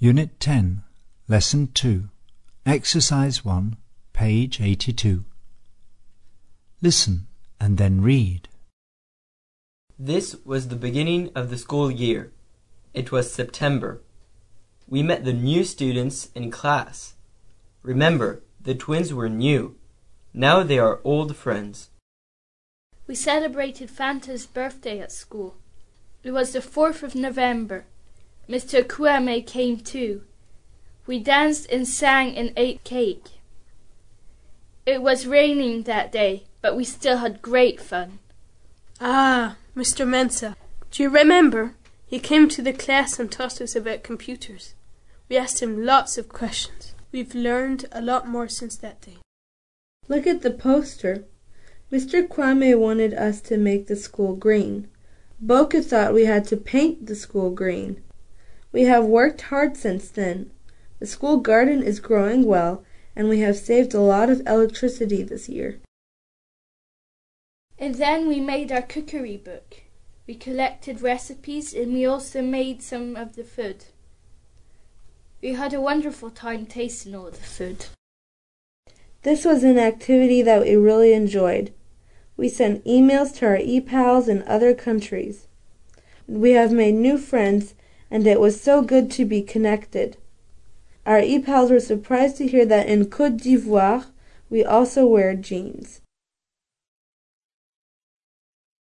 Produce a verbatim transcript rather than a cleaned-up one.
Unit ten, Lesson two, Exercise one, page eighty-two. Listen and then read. This was the beginning of the school year. It was September. We met the new students in class. Remember, the twins were new. Now they are old friends. We celebrated Fanta's birthday at school. It was the fourth of November. Mister Kwame came too. We danced and sang and ate cake. It was raining that day, but we still had great fun. Ah, Mister Mensah. Do you remember? He came to the class and taught us about computers. We asked him lots of questions. We've learned a lot more since that day. Look at the poster. Mister Kwame wanted us to make the school green. Boka thought we had to paint the school green. We have worked hard since then. The school garden is growing well, and we have saved a lot of electricity this year. And then we made our cookery book. We collected recipes and we also made some of the food. We had a wonderful time tasting all the food. This was an activity that we really enjoyed. We sent emails to our e-pals in other countries. We have made new friends, and it was so good to be connected. Our e-pals were surprised to hear that in Côte d'Ivoire we also wear jeans.